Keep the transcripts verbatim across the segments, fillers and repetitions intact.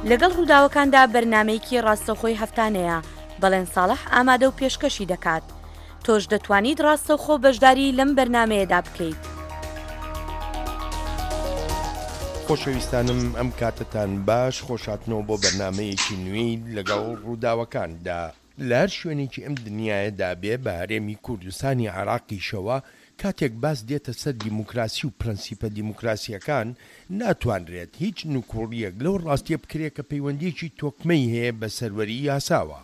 لەگەڵ ڕووداوەکاندا بەرنامەیەکی ڕاستەوخۆی هەفتانەیە بەڵێن ساڵح ئامادە و پێشکەشی دەکات. تۆش دەتوانیت ڕاستەوخۆ بەشداری لەم بەرنامەیەدا بکەیت. خۆشەویستانم ئەم کاتتان باش، خۆشاتنەوە بۆ بەرنامەیەکی نوێی لەگەڵ ڕووداوەکاندا. لە هەر شوێنێکی ئەم دنیاەدا بێ بە هەرێمی کوردستانی عێراقیشەوە کاتێک باس دێتە سەر دیموکراسی و پرەنسیپە دیموکراسیەکان ناتوانرێت هیچ نوکوڕیەک لەو ڕاستیە بکرێت کە پەیوەندیەکی تۆکمەی هەیە بە سەروەری یاساوە.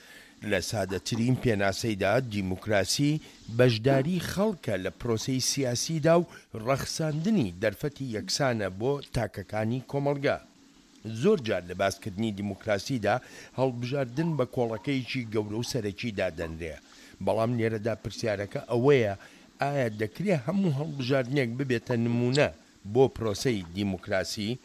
لە سادەترین پێناسەیدا دیموکراسی بەشداری خەڵکە لە پرۆسەی سیاسیدا و ڕەخساندنی دەرفەتی یەکسانە بۆ تاکەکانی کۆمەڵگا. زۆر جار لە باسکردنی دیموکراسیدا هەڵبژاردن بە کۆڵەکەیەکی گەورە و سەرەکیدا دەنرێ، بەڵام لێرەدا پرسیارەکە ئەوەیە ئایا دەکرێت هەموو هەڵبژاردنێک ببێتە نمونە بۆ پرۆسەی دیموکراسی؟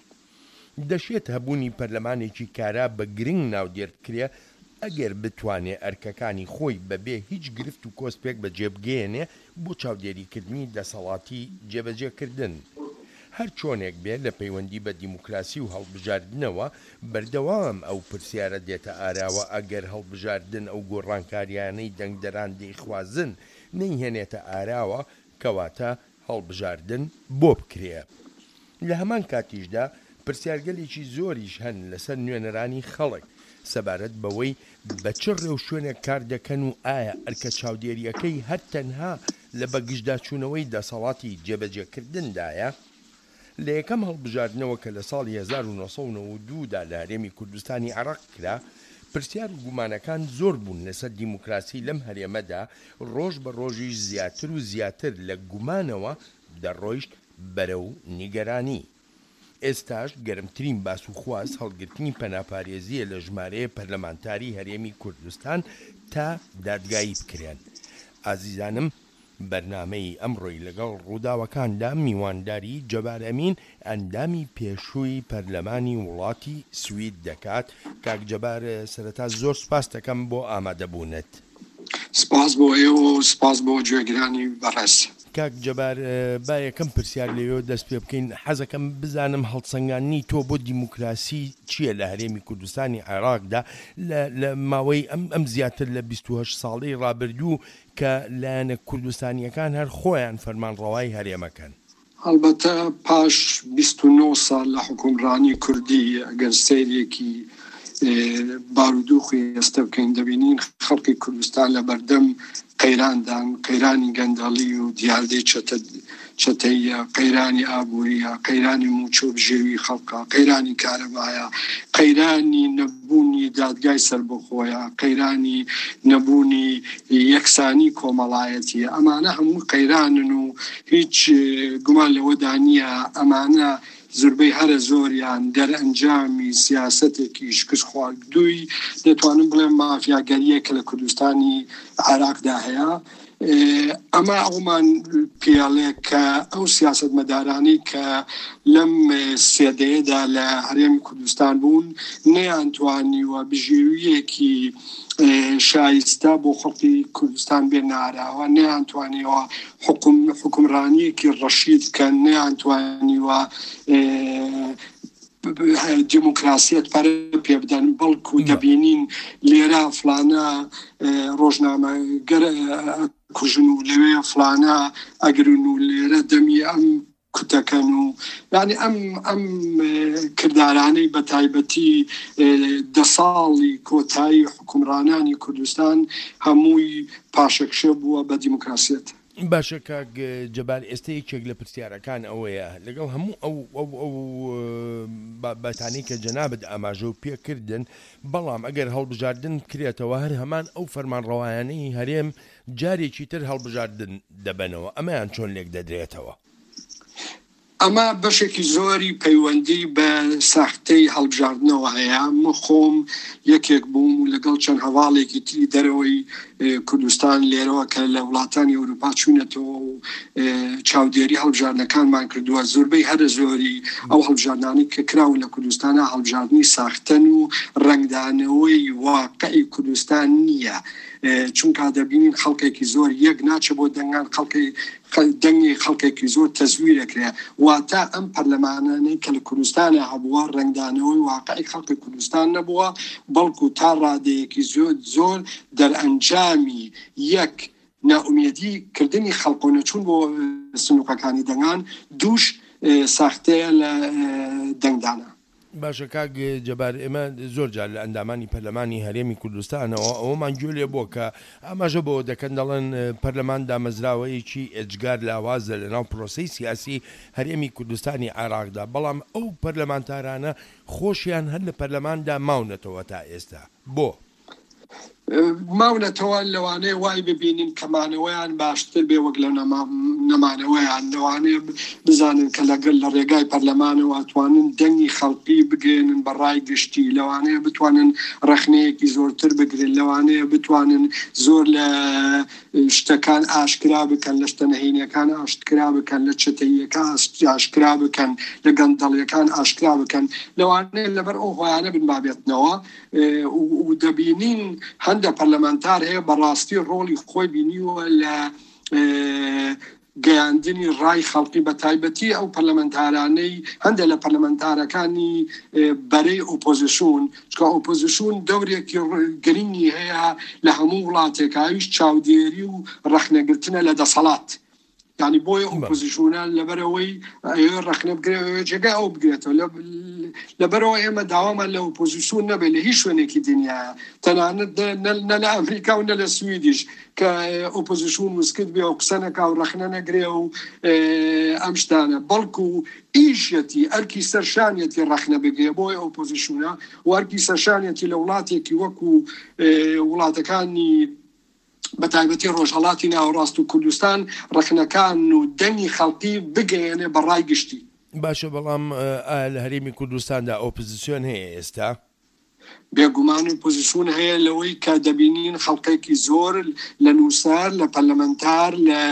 دەشێت هەبوونی پەرلەمانێکی کارا بە گرنگ ناودێرکرێ ئەگەر بتوانێت ئەرکەکانی خۆی بەبێ هیچ گرفت و کۆسپێک بەجێبگەێنێ بۆ چاودێریکردنی دەسەڵاتی جێبەجێکردن. هەر چۆنێک بێت لە پەیوەندی بە دیموکراسی و هەڵبژاردنەوە بەردەوام ئەو پرسیارە دێتە ئاراوە ئەگەر هەڵبژاردن ئەو گۆڕانکاریانەی دەنگدەران دەیخوازن نەیهێنێتە ئاراوە کەواتە هەڵبژاردن بۆ بکرێ. لە هەمان کاتیشدا پرسیارگەلێکی زۆریش هەن لەسەر نوێنەرانی خەڵک سەبارەت بەوەی بە چ ڕێو شوێنێک کار دەکەن و ئایا ئەرکە چاودێریەکەی هەر تەنها لە بەگشتداچوونەوەی دەسەڵاتی جێبەجێکردندایە. لە یەکەم هەڵبژاردنەوە کە لە ساڵی هەزار و نۆ سەد و نۆ و دوودا لە هەرێمی کوردستانی عێراق کرا، پرسیار و گومانەکان زۆر بوون لەسەر دیموکراسی لەم هەرێمەدا ڕۆژ بە ڕۆژیش زیاتر و زیاتر لە گومانەوە دەڕۆیشت بەرەو نیگەرانی. ئێستاش گەرمترین باس و خواست هەڵگرتنی پەناپارێزیە لە ژمارەیە پەرلەمانتاری هەرێمی کوردستان تا دادگایی بکرێن. ئازیزانم، بەرنامەی ئەمڕۆی لەگەڵ ڕووداوەکاندا میوانداری جەبار ئەمین ئەندامی پێشووی پەرلەمانی وڵاتی سوید دەکات. کاک جەبار، سەرەتا زۆر سوپاس دەکەم بۆ ئامادەبوونت. سپاس بۆ ئێوە و سپاس بۆ گوێگرانی بەڕێز. کاک جەبار، با یەکەم پرسیار لێوە دەست پێ بکەین. حەزەکەم بزانم هەڵسەنگاندنی تۆ بۆ دیموکراسی چییە لە هەرێمی کوردستانی عێراقدا لە ماوەی ئەم زیاتر لە بیست و هەشت ساڵەی ڕابردوو کە لایەنە کوردستانیەکان هەر خۆیان فەرمانڕەوای هەرێمەکەن؟ هەڵبەتە پاش بیست و نۆ ساڵ لە حکومڕانی کوردی ئەگەر سەیرێکی بارودۆخی ئێستا بکەین دەبینین خەڵکی کوردستان لە بەردەم قەیراندان، قەیرانی گەندەڵی و دیاردەی چەتەیە، قەیرانی ئابووریە، قەیرانی موچۆ بژێوی خەڵکە، قەیرانی کارەبایە، قەیرانی نەبوونی دادگای سەربەخۆیە، قەیرانی نەبوونی یەکسانی کۆمەڵایەتیە. ئەمانە هەموو قەیرانن و هیچ گومان لەوەدا نییە ئەمانە زوربەی هەرە زۆریان دەرئەنجامی سیاسەتێکی شکست خواردووی دەتوانم بڵێم مافیاگەریە کە لە کوردستانی عێراقدا هەیە. ئەمە ئەومان پیاڵێ کە ئەو سیاست مەدارانی کە لەم سێدەیەدا لە هەرێمی کوردستان بوون نەیانتوانیوە بژێویەکی شایستە بۆ خەڵکی کوردستان بێ ناراوە، نەیانتوانیوە حکومڕانیەکی ڕەشید کە نەیانتوانیوە دیموکراسیەت پەرە پێ بدەن، بەڵکو دەبینین لێرە فلانە ڕۆژنامەگەر کوژن و لەوێ فلانە ئەگرن و لێرە دەمی ئەم کوتەکەن و یعنی ئەم ئەم کردارانەی بە تایبەتی دە ساڵی کۆتایی حکومڕانانی کوردستان هەمووی پاشەکشە بووە بە دیموکراسیەت. باشە کاک جەبار، ئێستا یەکێک لە پرسیارەکان ئەوەیە لەگەڵ هەموو ئەو ئەو بابەتانەی کە جەنابەت ئاماژە و پێکردن، بەڵام ئەگەر هەڵبژاردن بکرێتەوە هەر هەمان ئەو فەرمانڕەوایانەی هەرێم جارێکی تر هەڵبژاردن دەبنەوە، ئەمەیان چۆن لێک دەدرێتەوە؟ ئەمە بەشێکی زۆری پەیوەندی بە ساختەی هەڵبژاردنەوە هەیە. من خۆم یەکێک بووم و لەگەڵ چەند هەواڵێکی تری دەرەوەی کوردستان لێرەوە کە لە وڵاتانی ئەوروپا چوونەتەوە و چاودێری هەڵبژاردنەکانمان کردووە. زۆربەی هەرە زۆری ئەو هەڵبژاردنانی کە کراون لە کوردستانە هەڵبژاردننی ساختن و ڕنگدانەوەی واقعی کوردستان نییە، چونکە دەبینین خەڵکێکی زۆر یەک ناچە بۆ دەنگان، خەڵکی دەنگی خەڵکێکی زۆر تەزویرەکرێ واتە ئەم پەرلەمانانەی کە لە کوردستانە هەبووە ڕنگدانەوەی واقعی خەڵکی کوردستان نەبووە بەڵکو تا ڕادەیەکی زۆر زۆر دەرئەنجامی یەک ناومێدی کردنی خەڵک و نەچوون بۆ سنووقەکانی دەنگان دووش ساختەیە لە دەنگدانە. باشە کاک جەبار ئێمە زۆر جار لە ئەندامانی پەرلەمانی هەرێمی کوردستانەوە ئەوەمان گوێ لێ بووە کە ئەماژە بۆ دەکەن دەڵێن پەرلەمان دامەزراوەیەکی ئەجگار لاوازە لەناو پرۆسەی سیاسی هەرێمی کوردستانی عێراقدا بەڵام ئەو پەرلەمانتارانە خۆشیان هەر لە پەرلەماندا ماونەتەوە تا ئێستا بۆ ماونەتەوە لەوانەیە وای ببینین کەمانەوەیان باشتر بێ وەک لە نەمانەوەیان لەوانەیە بزانن کە لەگەل لە ڕێگای پەرلەمانەوە توانن دەنگی خەڵکی بگێنن بەڕای گشتی لەوانەیە بتوانن ڕەخنەیەکی زۆرتر بگرن لەوانەیە بتوانن زۆر لە شتەکان ئاشکرا بکەن لە شتە نەهێنیەکان ئاشکرا بکەن لە چەتەییەکان ئاشکرا بکەن لە گەندەڵیەکان ئاشکرا بکەن لەوانەیە لەبەر ئەو هۆیانە بن بابێتنەوە و دەبینین هەندە پەرلەمانتار هەیە بەڕاستی ڕۆڵی خۆی بینیوە لە گەیاندنی ڕای خەڵکی بە تایبەتی ئەو پەرلەمانتارانەی هەندێک لە پەرلەمانتارەکانی بەرەی ئۆپۆزیسیۆن چکە ئۆپۆزیسیۆن دەورێکی گرنگی هەیە لە هەموو وڵاتێکاویش چاودێری و ڕەخنەگرتنە لە دەسەڵات یعنی بۆیە ئۆپۆزیسیۆنان لەبەرەوەی ڕەخنە بگرێت جێگای ئەو بگرێتەوە لەبەرەوە ئێمە داوامان لە ئۆپۆزیسیۆن نەبێت لە هیچ شوێنێکی دنیاە تەنانەت نە لە ئەمریکا و نە لە سویدیش کە ئۆپۆزیسیۆن وسکت بێ و قسە نەکا و ڕەخنە نەگرێ و ئەم شتانە بەڵکو ئیشەتی ئەرکی سەرشانێتی ڕەخنە بگرێ بۆی ئۆپۆزیسیۆنە و ئەرکی سەرشانێتی لە وڵاتێکی وەکو وڵاتەکانی بە تایبەتی ڕۆژهەڵاتی ناوەڕاست و کوردستان ڕەخنەکان و دەنگی خەڵکی بگەیەنێ بەڕای گشتی. باشە بەڵام لە هەرێمی کوردستاندا ئۆپۆزیسیۆن هەیە ئێستا بێگومان و پۆزیسیۆن هەیە لەوەی کە دەبینین خەڵکێکی زۆر لە نووسەر لە پەرلەمەنتار لە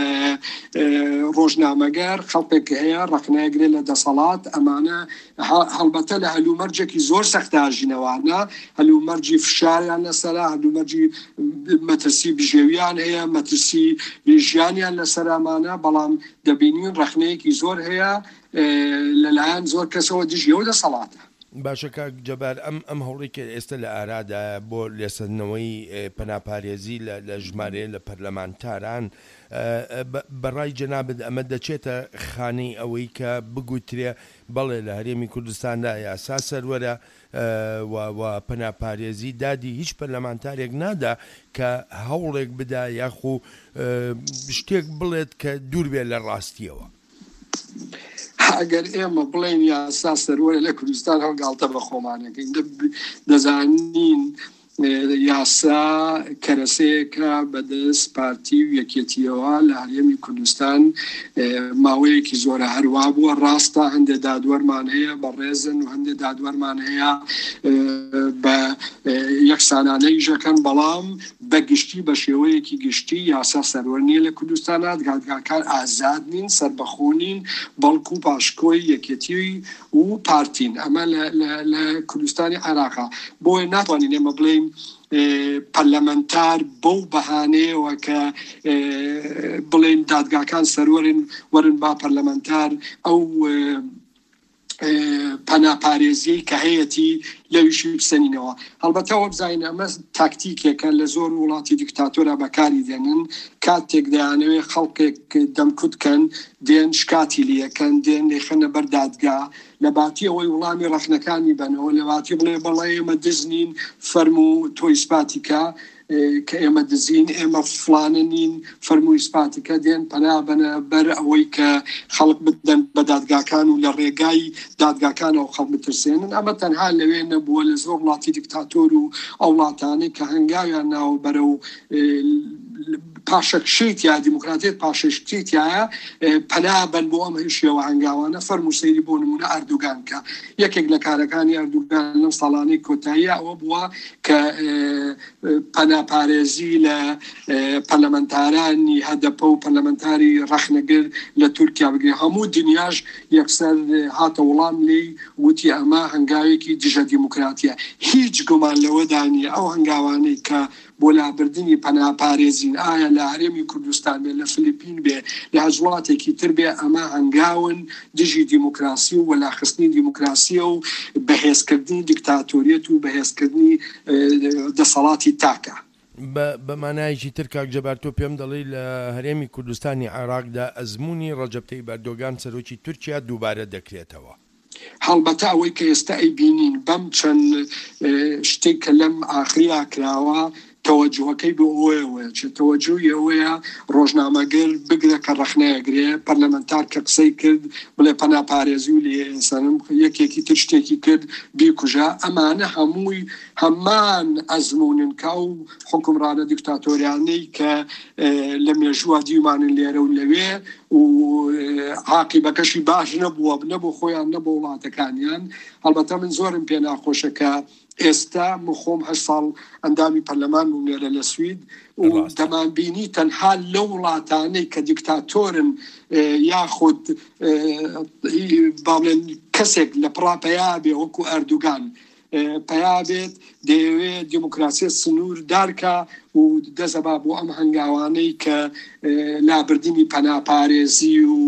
ڕۆژنامەگەر خەڵکێک هەیە ڕەخنەیەگرێت لە دەسەڵات ئەمانە هەڵبەتە لە هەلومەرجێکی زۆر سەختاژینەوانە هەلومەرجی فشاریان لەسەرا هەلومەرجی مەترسی بژێویان هەیە مەترسی ژیانیان لەسەرامانە بەڵام دەبینین ڕەخنەیەکی زۆر هەیە لەلایەن زۆر کەسەوە دژیەوە دەسەڵاتە. باشە کاک جەبار ئەم ئەم هەوڵی کە ئێستا لە ئارادا بۆ لێسەندنەوەی پەناپارێزی لە ژمارە لە پەرلەمانتاران بەڕای جەنابەت ئەمە دەچێتە خانەی ئەوەی کە بگوترێ بەڵێ لە هەرێمی کوردستاندا یاسا سەروەرە و پەناپارێزی دادی هیچ پەرلەمانتارێک نادا کە هەوڵێک بدا یاخو شتێک بڵێت کە دوور بێت لە ڕاستیەوە. ئەگەر ئێمە بڵێن یاسا سەروەرە لە کوردستان هەڵگاڵتە بە خۆمانەکەین دەزانین یاسا کەرەسەیەکە بەدەست پارتی و یەکێتیەوە لە هەرێمی کوردستان ماوەیەکی زۆرە هەروە بووە ڕاستە هەندێک دادوەرمان هەیە بە ڕێزن و هەندێک دادوەرمان هەیە بە یەکسانانەی ژەکەن بەڵام بە گشتی بە شێوەیەکی گشتی یاسا سەروەر نییە لە کوردستانە دادگاکان ئازاد نین سەربەخۆنین بەڵکو پاشکۆی یەکێتی و پارتین ئەمە لە کوردستانی عێراقا بۆیە ناتوانین ئێمە بڵێین پەرلەمەنتار بەو بەهانەیەوە کە بڵێن دادگاکان سەروەرن وەرن با پەرلەمەنتار ئەو پەناپارێزی کە هەیەی لەویشی بسەنینەوە هەڵبەتەوە بزانین ئەمە تاکتیکێکە لە زۆر وڵاتی دیکتاتۆرە بەکاری دێنن کاتێک دەیانەوێت خەڵکێک دەمکوتکەن دێن شکاتی لەکەن دێن لێخەنە بەر دادگا لە باتی ئەوەی وڵامی ڕەخنەکانی بنەوە لە باتی بڵێ بەڵێ ئێمە دزنین فەرموو تۆی سپاتیکە کە ئێمە دزین ئێمە فلانە نین فەرمووی سپاتیکە دێن پەنا بنە بەر ئەوەی کە خەڵک بدەن بە دادگاکان و لە ڕێگای دادگاکانەوە خەڵک بترسێنن ئەمە تەنها لەوێ نەبووە لە زۆر وڵاتی دیکتاتۆر و ئەو وڵاتانەی کە هەنگاویان ناوە بەرە و پاشەکشیتیا دیموکراتیت پاشەشتیتیایە پەنابەن بۆ ئەم هێشیەوە هەنگاوانە فەرموو سەیری بۆ نمونە ئەردوگان کە یەکێک لە کارەکانی ئەردوگان لەم ساڵانەی کۆتایی ئەوە بووە کە پەناپارێزی لە پەرلەمەنتارانی هەدەپە و پەرلەمەنتاری ڕەخنەگر لە تورکیا بگرێ هەموو دنیاش یەکسەر هاتە وەڵام لێی وتی ئەمە هەنگاوێکی دژە دیموکراتیە هیچ گومان لەوە دانی ئەو هەنگاوانەی کە بۆ لابردنی پەناپارێزین ئایا لە هەرێمی کوردستان بێ لە فلیپین بێ لە هەژوڵاتێکی تر بێ ئەمە هەنگاون دژی دیموکراسی و وەلاخستنی دیموکراسیە و بەهێزکردنی دیکتاتۆریەت و بەهێزکردنی دەسەڵاتی تاکە. بە مانایەکی تر کاک جەبار تۆ پێم دەڵێ لە هەرێمی کوردستانی عێراقدا ئەزموونی ڕەجەب تەیب ئەردۆغان سەرۆکی تورکیا دووبارە دەکرێتەوە. هەڵبەتە ئەوەی کە ئێستا ئەی بینین بەم چەند شتێک کە لەم ئاخریا کراوە تەوەجوهەکەی بۆ ئەوەیەوە چ تەوەجوی ئەوەیە ڕۆژنامەگەر بگرە کە ڕەخنەیەگرێ پەرلەمەنتار کە قسەی کرد بڵێ پەناپارێزی و لێسەرم یەکێکی تر شتێکی کرد بیکوژە ئەمانە هەمووی هەمان ئەزمونن کە و حکومڕانە دیکتاتۆریانەی کە لە مێژووە دیمانن لێرە و لەوێ و عاقیبەکەشی باش نەبووە نەبوو خۆیان نەبوو وڵاتەکانیان. هەڵبەتە من زۆرم پێ ناخۆشەکە ئێستا مخۆم هەشت ساڵ ئەندامی پەرلەمان بووم لێرە لە سوید و دەمانبینی تەنها لە وڵاتانەی کە دیکتاتۆرن یاخود باڵێن کەسێک لە پڕاپەیا بێ وەکو ئەردوگان پیا بێت دەیەوێت دیموکراسی سنوور دارکە و دەزەبا بۆ ئەم هەنگاوانەی کە لابردنی پەناپارێزی و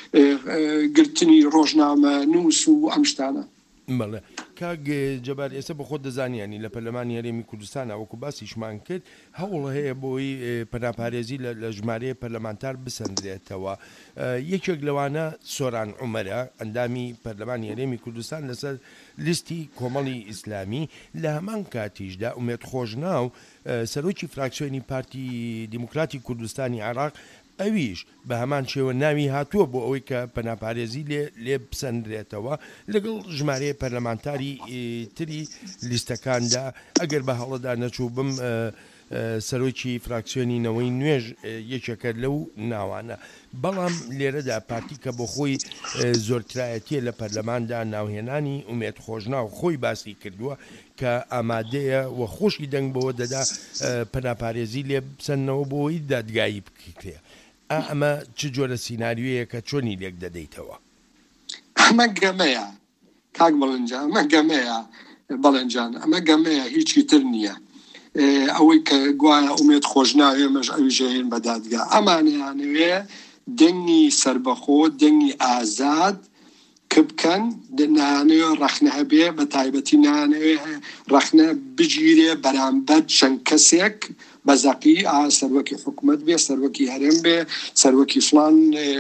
گرتنی ڕۆژنامە نووس و ئەم شتانە. بەڵێ کاک جەبار ئێستا بە خۆت دەزانیانی لە پەرلەمانی هەرێمی کوردستان وەکو باسیشمان کرد هەوڵ هەیە بۆی پەناپارێزی لە ژمارەیە پەرلەمانتار بسەندرێتەوە. یەکێک لەوانە سۆران عومەرە ئەندامی پەرلەمانی هەرێمی کوردستان لەسەر لیستی کۆمەڵی ئیسلامی لە هەمان کاتیشدا ئومێد خۆشناو سەرۆکی فراکسیۆنی پارتی دیموکراتی کوردستانی عێراق ئەویش بە هەمان شێوە ناوی هاتووە بۆ ئەوەی کە پەناپارێزی لێ بسەندرێتەوە لەگەڵ ژمارەیە پەرلەمانتاری تری لیستەکاندا ئەگەر بە هەڵەدا نەچوو بم سەرۆکی فراکسیۆنی نەوەی نوێژ یەکێکە لەو ناوانە. بەڵام لێرەدا پارتی کە بۆ خۆی زۆرترایەتیە لە پەرلەماندا ناوهێنانی ئومێد خۆشناو خۆی باسی کردووە کە ئامادەیە وە خۆشی دەنگ بەوە دەدا پەناپارێزی لێ بسەنەوە بۆی دادگایی بکرێ. ئەمە چ جۆرە سیناریوەیە کە چۆنی لێک دەدەیتەوە؟ ئەمە گەمەیە کاک بەڵەنجان، ئەمە گەمەیە بەڵەنجان، ئەمە گەمەیە هیچی تر نییە. ئەوەی کە گوایە ئومێد خۆشناوێ مەش ئەوی ژەهێن بە دادگا ئەمانیانوێ دەنگی سربەخۆ دەنگی ئازاد کە بکەن نانەوێ ڕەخنە هەبێ بە تایبەتی نانەوێ ڕەخنە بگیرێ بەرامبەر چەند کەسێک بەزەقی ئا سەرۆکی حکوومەت بێ سەرۆکی هەرێم بێ سەرۆکی فڵان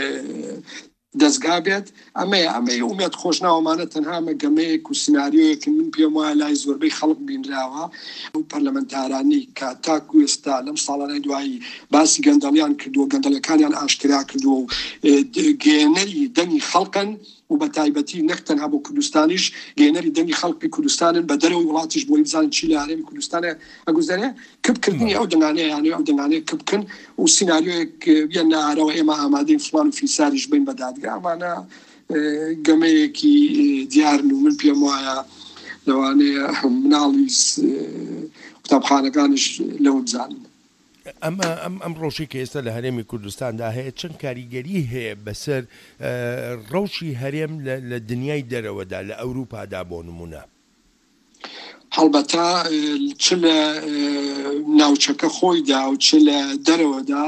دەستگا بێت. ئەمەیە ئەمەی ئومێد خۆشناوەمانە تەنها گەمەیەک و سناریۆیەکی من پێم وایە لای زۆربەی خەڵک بینراوە ئەو پەرلەمەنتارانی کە تاکو ئێستا لەم ساڵانەی دوایی باسی گەندەڵیان کردووە گەندەڵەکانیان ئاشکرا کردووە و گێنەری دەنگی خەڵکن و بە تایبەتی نەک تەنها بۆ کوردستانیش گێنەری دەنگی خەڵکی کوردستانن بە دەرەوەی وڵاتیش بۆی بزانن چی لە هەرێمی کوردستانە ئەگوزارێ کبکردنی ئەو دەنگانەیە یانێ ئەو دەنگانەیە کبکن و سیناریۆیەک بیان نارەوە ئێمە ئامادەین فڵان و فیساریش بین بە دادگا. ئەمانە گەمەیەکی دیارن و من پێم وایە لەوانەیە مناڵی قوتابخانەکانش لەوە بزانن. ئەمە ئەم ڕۆژی کە ئێستا لە هەرێمی کوردستاندا هەیە چەند کاریگەری هەیە بەسەر ڕەوشی هەرێم لە دنیای دەرەوەدا لە ئەوروپادا بۆ نمونە؟ هەڵبەتە چ لە ناوچەکە خۆیدا و چ لە دەرەوەدا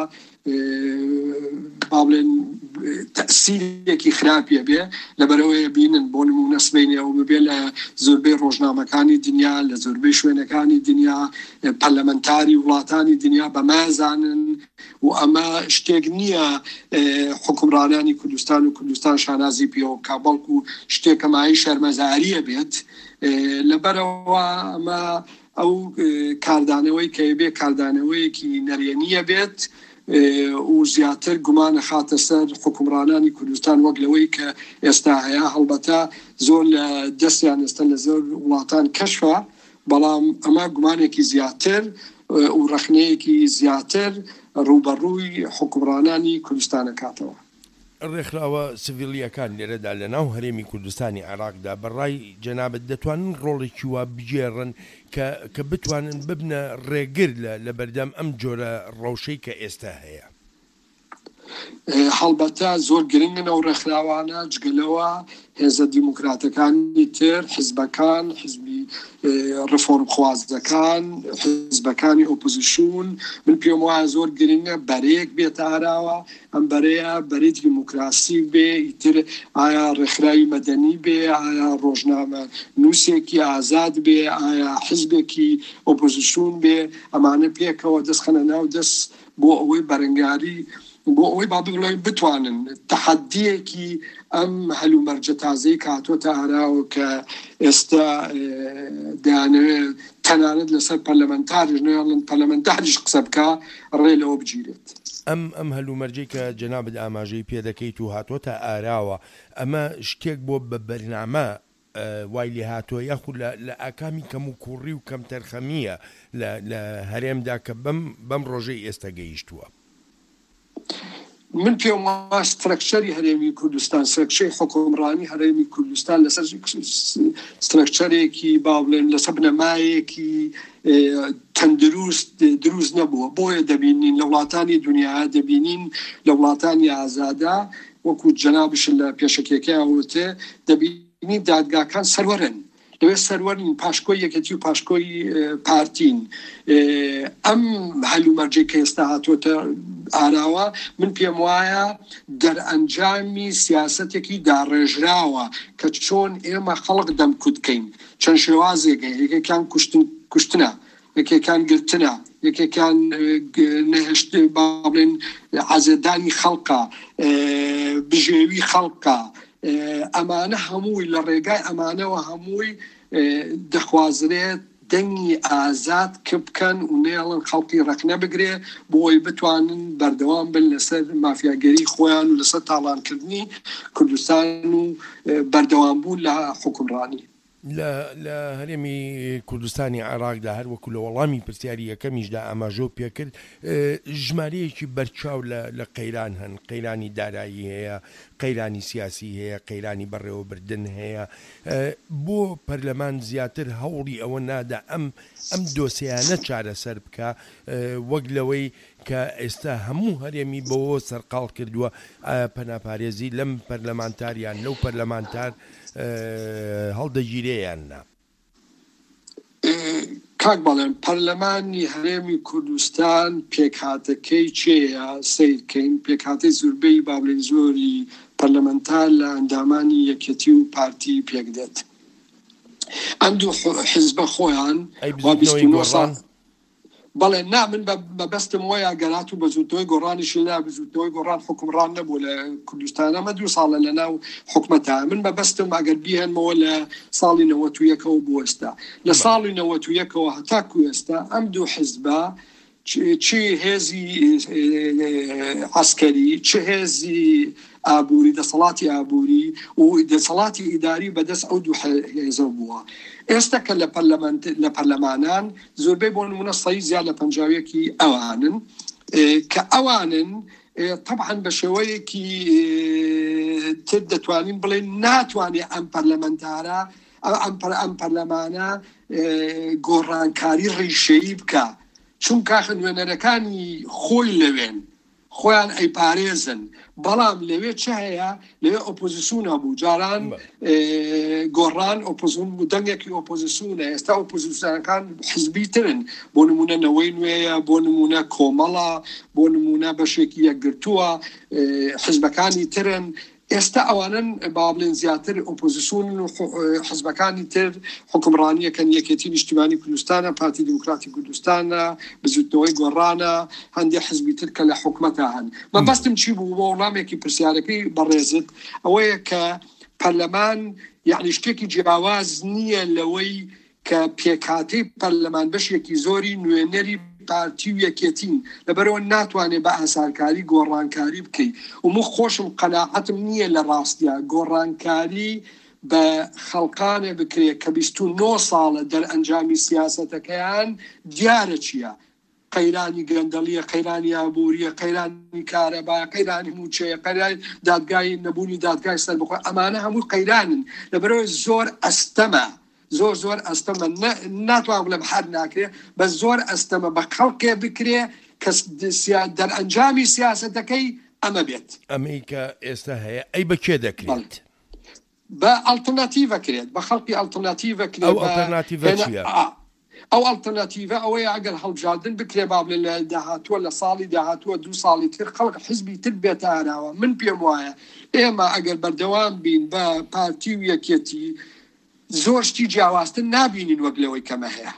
باڵێن تەسیرێکی خراپیە بێ لەبەرەوەی بینن بۆ نمونە سبەینەوە ببێ لە زۆربەی ڕۆژنامەکانی دنیا لە زۆربەی شوێنەکانی دنیا پەرلەمەنتاری وڵاتانی دنیا بەمازانن و ئەمە شتێک نییە حکومڕانانی کوردستان و کوردستان شانازی پێوە کابڵک و شتێکەمایی شەرمەزاریە بێت. لەبەرەوە ئەمە ئەو کاردانەوەی کە بێ کاردانەوەیەکی نەرێنیە بێت و زیاتر گومانە خاتە سەر حکومڕانانی کوردستان وەک لەوەی کە ئێستا هەیە. هەڵبەتە زۆر لە دەستیان ئێستا لە زۆر وڵاتان کەشفە، بەڵام ئەمە گومانێکی زیاتر و ڕەخنەیەکی زیاتر ڕوبەڕووی حکومڕانانی کوردستانە کاتەوە. ڕێکخراوە سڤیلیەکان لێرەدا لە ناو هەرێمی کوردستانی عێراقدا بەڕای جەنابەت دەتوانن ڕۆڵێکی وا بگێڕن کە بتوانن ببنە ڕێگر لە بەردەم ئەم جۆرە ڕەوشەی کە ئێستا هەیە؟ هەڵبەتە زۆر گرنگن ئەو ڕێکخراوانە جگەلەوە هێزە دیموکراتەکانی تر، حیزبەکان، حیزبی ڕفۆرمخوازەکان، حیزبەکانی ئۆپۆزیسیۆن، من پێم وایە زۆر گرنگە بەرەیەک بێتە ئاراوە، ئەم بەرەیە بەرەی دیموکراسی بێ، ئیتر ئایا ڕێکخراوی مەدەنی بێ، ئایا ڕۆژنامە نووسێکی ئازاد بێ، ئایا حیزبێکی ئۆپۆزیسیۆن بێ، ئەمانە پێکەوە دەستخەنە ناو دەست بۆ ئەوەی بەرەنگاری بۆ ئەوەی با بڵێ بتوانن تەحەدیەکی ئەم هەلومەرجە تازەی کاتۆتە ئاراوە کە ئێستا دەیانەوێت تەنانەت لەسەر پەرلەمەنتاریش نەیاڵن پەرلەمەنتاریش قسە بکە ڕێ لەوە بگیرێت. ئەم ئەم هەلومەرجەی کە جەنابەت ئاماژەی پێ دەکەیت و هاتوۆتە ئاراوە، ئەمە شتێک بۆ بە بەرنامە وای لێ هاتووە یاخود لە ئاکامی کەم و کوڕی و کەم تەرخەمیە لە هەرێمدا کە بەم ڕۆژەی ئێستا گەیشتووە؟ من پێم وایە سترەکچەری هەرێمی کوردستان، سرەکچەی حکومڕانی هەرێمی کوردستان لەسەر سترەکچەرێکی با بڵێن لەسەر بنەمایەکی تەندروست دروست نەبووە. بۆیە دەبینین لە وڵاتانی دنیا، دەبینین لە وڵاتانی ئازادا وەکو جەنابش لە پێشەکێکیاوتێ دەبینین دادگاکان سەروەرن، لەوێ سەروەرین پاشکۆی یەکەتی و پاشکۆی پارتین. ئەم هەلومەرجەی کە ئێستا هاتوۆتە ئاراوە من پێم وایە دەرئەنجامی سیاسەتێکی داڕێژراوە کە چۆن ئێمە خەڵق دەمکوتکەین چەند شێوازێکە، یەکێکیان کوشتنە، یەکێکیان گرتنە، یەکێکیان نەهێشت با بڵێن عەزێدانی خەڵقە، بژێوی خەڵقە. ئەمانە هەمووی لە ڕێگای ئەمانەوە هەمووی دەخوازرێت دەنگی ئازاد کە بکەن و نێڵن خەڵکی ڕەخنە بگرێ بۆی بتوانن بەردەوام بن لەسەر مافیاگەری خۆیان و لەسەر تاڵانکردنی کوردستان و بەردەوامبوون لە حکومڕانی. لە هەرێمی کوردستانی عێراقدا هەروەکو لە وەڵامی پرسیاری یەکەمیشدا ئاماژۆ پێکرد ژمارەیەکی بەرچاو لە قەیران هەن، قەیرانی دارایی هەیە، قەیرانی سیاسی هەیە، قەیرانی بەڕێوەبردن هەیە. بۆ پەرلەمان زیاتر هەوڵی ئەوە نادا ئەم ئەم دۆسیانە چارەسەر بکە وەک لەوەی کە ئێستا هەموو هەرێمی بەوە سەرقاڵ کردووە پەناپارێزی لەم پەرلەمانتاریان لەو پەرلەمانتار هەڵدەگیرێیان نا. کاک بەڵێن پەرلەمانی هەرێمی کوردستان پێکهاتەکەی چێە سیرکەین، پێکهاتەی زوربەی با بڵێن زۆری پەرلەمەنتار لە ئەندامانی یەکێتی و پارتی پێکدێت. ئەم دوو حیزبە خۆیان بەڵێ نا من بەبەستم وایە گەرات و بە زووتەوەی گۆڕانیشی نا بزووتەوەی گۆڕان حکومڕان نەبوو لە کوردستانەمە دوو ساڵە لە ناو حکومەتە. من بەبەستم ئەگەر بیهێنمەوە لە ساڵی نەوەت و یەکەوە بۆ ئێستا، لە ساڵی نەوەت و یەکەوە هەتاکو ئێستا ئەم دوو حیزبە چی هێزی عسکەری، چ هێزی ئابووری، دەسەڵاتی ئابووری و دەسەڵاتی ئیداری بەدەست ئەو دوو هێزە بووە. ئێستا کە لە پەرلەمانان زۆربەی بۆ نمونە سەی زیاد لە پەنجاویەکی ئەوانن کە ئەوانن طبعا بە شێوەیەکی تر دەتوانین بڵێن ناتوانێت ئەم پەرلەمەنتارە ئەم پەرلەمانە گۆڕانکاری ڕیشەیی بکە، چونکە خوێنەرەکانی خۆی لەوێن خۆیان ئەیپارێزن، بەڵام لەوێ چه هەیە؟ لەوێ ئۆپۆزیسیۆنە بوو، جاران گۆڕان ئۆپۆزیسیۆن بوو، دەنگێکی ئۆپۆزیسیۆنە. ئێستا ئۆپۆزیسیۆنەکان حیزبی ترن، بۆ نمونە نەوەی نوێیە، بۆ نمونە کۆمەڵە، بۆ نمونە بەشێکی یەکگرتووە، حیزبەکانی ترن. ئێستا ئەوانن با بڵێن زیاتر ئۆپۆزیسیۆن و حیزبەکانی تر حکومڕانیەکەن، یەکێتی نیشتیمانی کوردستانە، پارتی دیموکراتی کوردستانە، بزوتنەوەی گۆڕانە، هەندێک حیزبی تر کە لە حکومەتە هەن. مەبەستم چی بوو بۆ وەڵامێکی پرسیارەکەی بەڕێزت ئەوەیە کە پەرلەمان یعنی شتێکی جیاواز نییە لەوەی کە پێکهاتەی پەرلەمان بەشێکی زۆری نوێنەری پارتی و یەکێتین، لەبەرەوە ناتوانێت بە ئاسانکاری گۆڕانکاری بکەیت. و من خۆشم قەناعەتم نییە لە ڕاستیە گۆڕانکاری بە خەڵقانێ بکرێت کە بیست و نۆ ساڵە دەرئەنجامی سیاسەتەکەیان دیارە چییە؟ قەیرانی گەندەڵیە، قەیرانی ئابووریە، قەیرانی کارەبا، قەیرانی موچەیە، قەیرانی دادگای نەبوونی دادگای سەربەخۆ، ئەمانە هەموو قەیرانن. لەبەرەوە زۆر ئەستەمە زۆر زۆر ئەستەمە ناتوان بڵێم هەر ناکرێ، بە زۆر ئەستەمە بە خەڵکێ بکرێ کە دەرئەنجامی سیاسەتەکەی ئەمە بێت ئەمریکا ئێستا هەیە ئەی بەکێ دەکرێت بە ئەڵتەرناتیڤە کرێت بە خەڵکی ئەڵتەرناتیڤە کرێت ئەو ئەڵتەرناتیڤە چییە؟ ئەو ئەڵتەرناتیڤە ئەوەیە ئەگەر هەڵبژاردن بکرێ با بڵێ لە داهاتووە لە ساڵی داهاتووە دوو ساڵی تر خەڵک حزبی تر بێتە ئاراوە من پێم وایە ئێمە ئەگەر بەردەوام بین بە پارتی و یەکێتی زۆر شتی جیاوازتر نابینین وەک لەوەی کەمە هەیە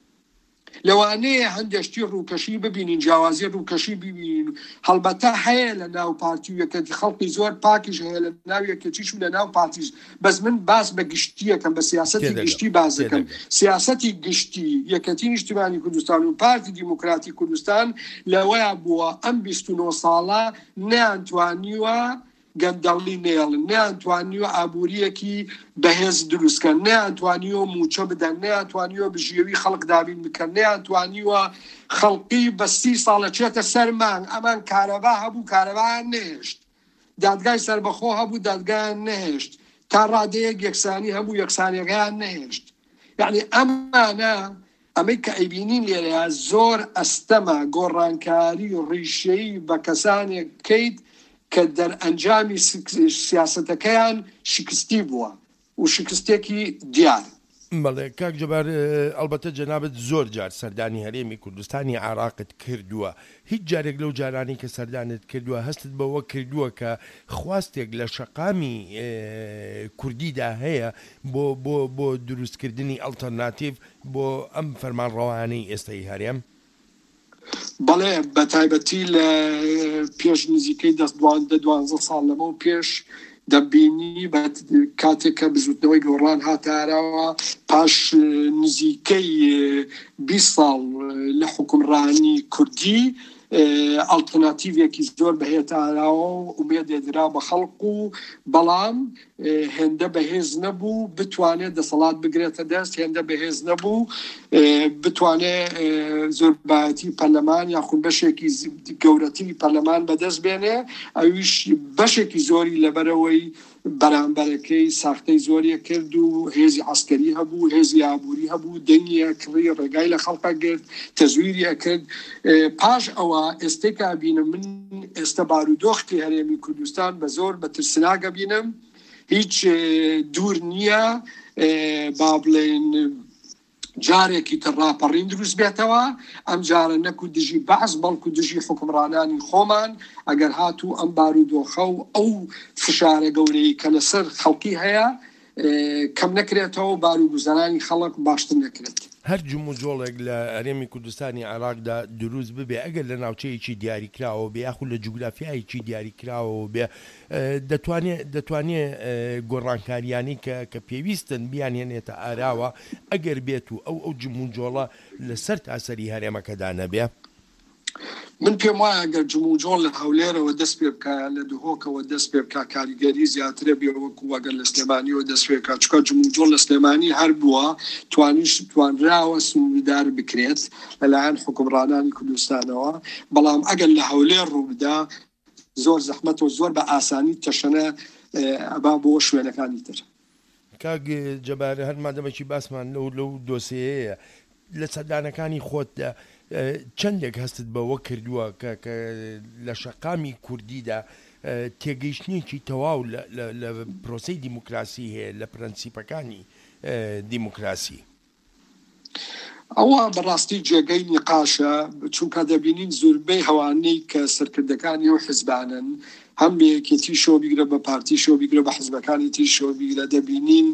لەوانەیە هەندێشتی ڕووکەشی ببینین جیاوازی ڕووکەشی ببینین هەڵبەتە هەیە لە ناو پارتی و یەکەتی خەڵکی زۆر پاکیش هەیە لە ناو یەکێتیش و لە ناو پارتیش بەس من باس بە گشتیەکەم بە سیاسەتی گشتی باز دەکەم سیاسەتی گشتی یەکەتی نیشتیمانی کوردستان و پارتی دیموکراتی کوردستان لەوەیە بووە ئەم بیست و نۆ ساڵە نەیانتوانیوە گەندەڵی نێڵن نەیانتوانیوە ئابوووریەکی بەهێز دروستکەن نەیانتوانیوە موچە بدەن نەیانتوانیوە بژێوی خەڵک دابین بکەن نەیانتوانیوە خەڵقی بە سی ساڵە چێتە سەرمان ئەمان کارەبا هەبوو کارەبایان نەهێشت دادگای سەربەخۆ هەبوو دادگایان نەهێشت تا ڕادەیەک یەکسانی هەبوو یەکسانیەکەیان نەهێشت یعنی ئەمانە ئەمەی کە ئەیبینین لێرەیە زۆر ئەستەمە گۆڕانکاری و ڕیشەیی بە کەسانێک کەیت کە دەرئەنجامی سیاسەتەکەیان شکستی بووە و شکستێکی دیار بەڵێ کاک جەبار ئەلبەتە جەنابەت زۆر جار سەردانی هەرێمی کوردستانی عێراقت کردووە هیچ جارێک لەو جارانی کە سەردانت کردووە هەستت بەوە کردووە کە خواستێک لە شەقامی کوردیدا هەیە بۆ بۆ بۆ دروستکردنی ئەڵتەرناتیڤ بۆ ئەم فەرمانڕەوانەی ئێستای هەرێم بەڵێ بە تایبەتی لە پێش نزیکەی دەست دوانزە ساڵ لەمە و پێش دەبینی بە کاتێک کە بزوتنەوەی گۆڕان هاتارەوە پاش نزیکەی بیست ساڵ لە حکومڕانی کوردی ئەڵتەرناتیڤێکی زۆر بەهێتاراوە و ئومێدێدرا بە خەڵق و بەڵام هێندە بەهێز نەبوو بتوانێت دەسەڵات بگرێتە دەست هێندە بەهێز نەبوو بتوانێت زۆربایەتی پەرلەمان یاخود بەشێکی گەورەتری پەرلەمان بەدەست بێنێ ئەویش بەشێکی زۆری لەبەرەوەی بەرامبەرەکەی ساختەی زۆریە کرد و هێزی عسکەری هەبوو هێزی ئابووری هەبوو دەنگیە کڕی ڕێگای لە خەڵقا گرت تەزویریە کرد پاش ئەوە ئێستێکا بینم من ئێستا بارودۆختی هەرێمی کوردستان بە زۆر بە ترسناگە بینم هیچ دوور نییە با بڵێن جارێکی تر ڕاپەڕین دروست بێتەوە ئەم جارە نەکو دژی بەعز بەڵکو دژی حکومڕانانی خۆمان ئەگەر هاتوو ئەم بارودۆخە و ئەو فشارە گەورەی کە لەسەر خەڵکی هەیە کەم نەکرێتەوە باروگوزارانی خەڵک باشتر نەکرێت هەر جم و جۆڵێک لە هەرێمی کوردستانی عێراقدا دروست ببێ ئەگەر لە ناوچەیەکی دیاریکراوە بێ یاخود لە جوگرافیایەکی دیاریکراوە بێ دەتوانێت دەتوانێت گۆڕانکاریانی کە پێویستن بیانێنێتە ئاراوە ئەگەر بێت و ئەو ئەو جم و جۆڵە لەسەر تاسەری هەرێمەکەدا نەبێ من پێم وایە ئەگەر جم و جۆڵ لە هەولێرەوە دەست پێ بکە لە دوهۆکەوە دەست پێ بکە کاریگەری زیاترە بێ وەکو ئەگەر لە سلێمانیەوە دەست پێ بکە چونکە جم و جۆڵ لە سلێمانی هەر بووە توانیش توانراوە سنووردار بکرێت لەلایەن حکومڕانانی کوردستانەوە بەڵام ئەگەر لە هەولێر ڕوو بدا زۆر زەحمەت و زۆر بە ئاسانی تەشەنە ئەبا بۆ شوێنەکانی تر کاک جەبار هەر مادەمێکی باسمان لەو لەو دۆسەیەیە لە سەردانەکانی خۆتدا چەندێک هەستت بەوە کردووە کە لە شەقامی کوردیدا تێگەیشتنیەکی تەواو لە پرۆسەی دیموکراسی هەیە لە پرەنسیپەکانی دیموکراسی ئەوە بەڕاستی جێگەی نیقاشە چونکە دەبینین زۆربەی هەوانەی کە سەرکردەکانی و حیزبانن هەم بەیەکێتی شۆ بیگرە بە پارتی شۆ بیگرە بە حیزبەکانی تی شۆ بیگرە دەبینین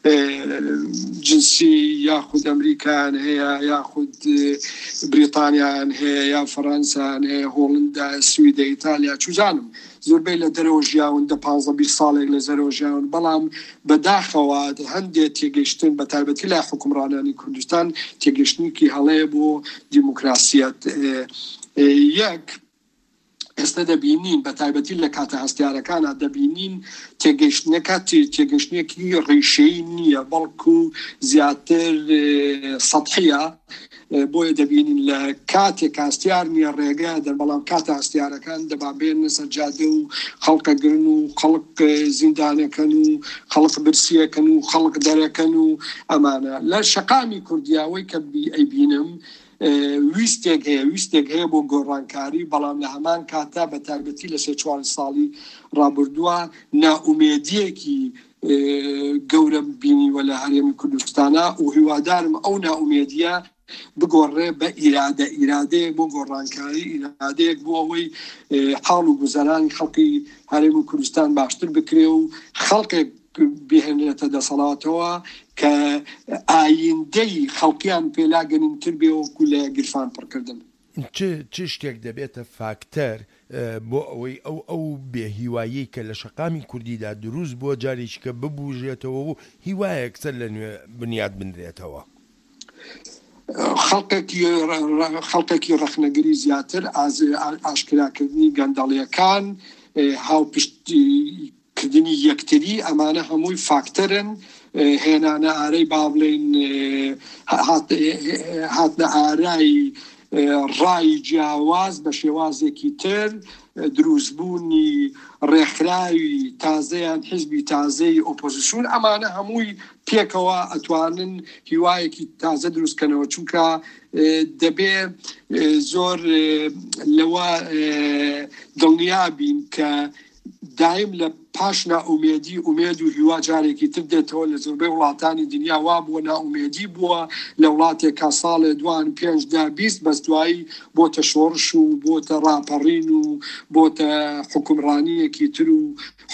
جنسی یاخود ئەمریکایان هەیە یاخود بریتانیایان هەیە یا فەڕەنسایان هەیە هۆڵندا سویدە ئیتالیا چوزانم زۆربەی لە دەرەوە ژیاون دە پانزە بیست ساڵێک لە زەرەوە ژیاون بەڵام بەداخەوە هەندێک تێگەیشتن بە تایبەتی لای حکومڕانانی کوردستان تێگەیشتنێکی هەڵەیە بۆ دیموکراسیەت یەک ئێستا دەبینین بە تایبەتی لە کاتە هەستیارەکانە دەبینین تێگەیشتنەکە تێگەیشتنێکی ڕیشەی نییە بەڵکو زیاتر سەطحیە بۆیە دەبینین لە کاتێک هەستیار نییە ڕێگە دەربەڵام کاتە هەستیارەکان دەبابێنە سەر جادە و خەڵکە گرن و خەڵک زیندانەکەن و خەڵک برسیەکەن و خەڵک دەرەکەن و ئەمانە لە شەقامی کوردیاوەی کە ئەیبینم ویستێک هەیە ویستێک هەیە بۆ گۆڕانکاری، بەڵام لە هەمان کاتا بە تایبەتی لە سێ چوار ساڵی ڕابردووە ناومێدیەکی گەورە بینیوە لە هەرێمی کوردستانە و هیوادارم ئەو ناومێدیە بگۆڕێ بە ئیرادە ئیرادەیەک بۆ گۆڕانکاری، ئیرادەیەک بۆ ئەوەی حاڵ و گوزەرانی خەڵکی هەرێمی کوردستان باشتر بکرێ و خەڵکێک بهێنێتە دەسەڵاتەوە کە ئایندەی خەڵکیان پێلا گەنمتر بێ وەکو لە گیرفان پڕکردن. چ شتێک دەبێتە فاکتەر بۆ ئەوەی ئەو ئەو بێهیوایی کە لە شەقامی کوردیدا دروست بۆ جارێککە ببوژێتەوە و هیوایەک سەر لە نوێ بنیاد بنرێتەوە؟ خەڵکێکی ڕەخنەگری زیاتر، ئاشکراکردنی گەندەڵیەکان، هاوپشتکردنی یەکتری، ئەمانە هەمووی فاکتەرن هێنانە ئارەی با بڵێن هاتنە ئارای ڕای جیاواز بە شێوازێکی تر، دروستبوونی ڕێکخراوی تازەیان حیزبی تازەی ئۆپۆزیسیۆن، ئەمانە هەمووی پێکەوە ئەتوانن هیوایەکی تازە دروستکەنەوە، چونکە دەبێ زۆر لەوە دڵنیابین کە دایم لە پاش ناومێدی ئومێد و هیوا جارێکی تر دێتەوە لە زۆربەی وڵاتانی دنیا. وا بووە ناومێدی بووە لە وڵاتێکا ساڵێ دوان پێنج دا بیست، بەس دوایی بۆتە شۆڕش و بۆتە ڕاپەڕین و بۆتە حکومڕانیەکی تر و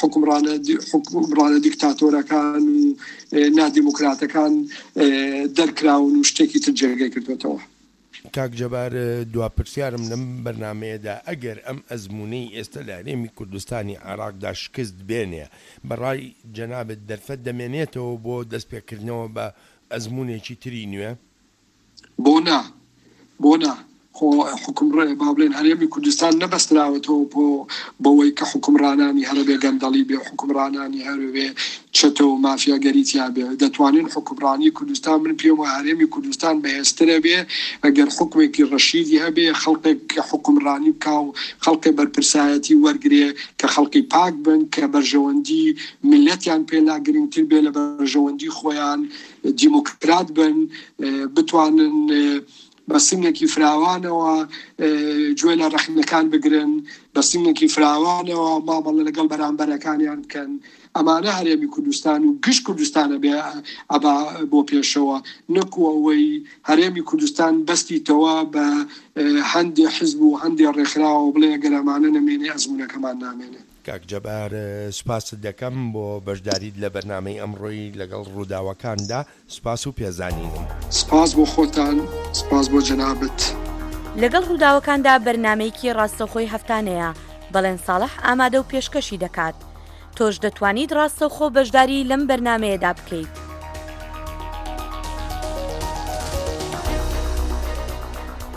حکومڕانە دیکتاتۆرەکان و نادیموکراتەکان دەرکراون و شتێکی تر جێگەی کردوێتەوە. کاک جەبار، دواپرسیارم لەم بەرنمەیەدا ئەگەر ئەم ئەزمونەی ئێستا لە هەرێمی کوردستانی عێراقدا شکست بێنێ، بەڕای جەنابەت دەرفەت دەمێنێتەوە بۆ دەستپێکردنەوە بە ئەزمونێکی تری نوێ؟ بۆ نا بۆ نا حکومڕێ با بڵێن هەرێمی کوردستان نەبەستراوەتەوە بۆ بەوەی کە حکومڕانانی هەرەبێ گەندەڵی بێ، حکومڕانانی هەروێ چەتە و مافیاگەریتیا بێ. دەتوانین حکومڕانی کوردستان من پێم وایە هەرێمی کوردستان بەهێزترە بێ ئەگەر حکومێکی ڕەشیدی هەبێ، خەڵکێک کە حکومڕانی بکا و خەڵکی بەرپرسایەتی وەرگرێ کە خەڵکی پاک بن، کە بەرژەوەندی میلەتیان پێلا گرنگتر بێ لە بەرژەوەندی خۆیان، دیموکرات بن، بتوانن بە سنگێکی فراوانەوە گوێ لە ڕەخنەکان بگرن، بە سنگێکی فراوانەوە مامەڵە لەگەڵ بەرامبەرەکانیان بکەن. ئەمانە هەرێمی کوردستان و گشت کوردستانە بێ ئەبا بۆ پێشەوە، نەکو ئەوەی هەرێمی کوردستان بەستیتەوە بە هەندێ حیزب و هەندێ ڕێکخراوە بڵێ گەر ئەمانە نەمێنێ ئەزمونەکەمان نامێنێ. کاک جەبار، سوپاست دەکەم بۆ بەشداریت لە بەرنامەی ئەمڕۆی لەگەڵ ڕووداوەکاندا. سوپاس و پێزانینم. سپاس بۆ خۆتان، سپاس بۆ جەنابەت. لەگەڵ ڕووداوەکاندا بەرنامەیەکی ڕاستەوخۆی هەفتانەیە، بەڵێن ساڵح ئامادە و پێشکەشی دەکات. تۆش دەتوانیت ڕاستەوخۆ بەشداری لەم بەرنامەیەدا بکەیت.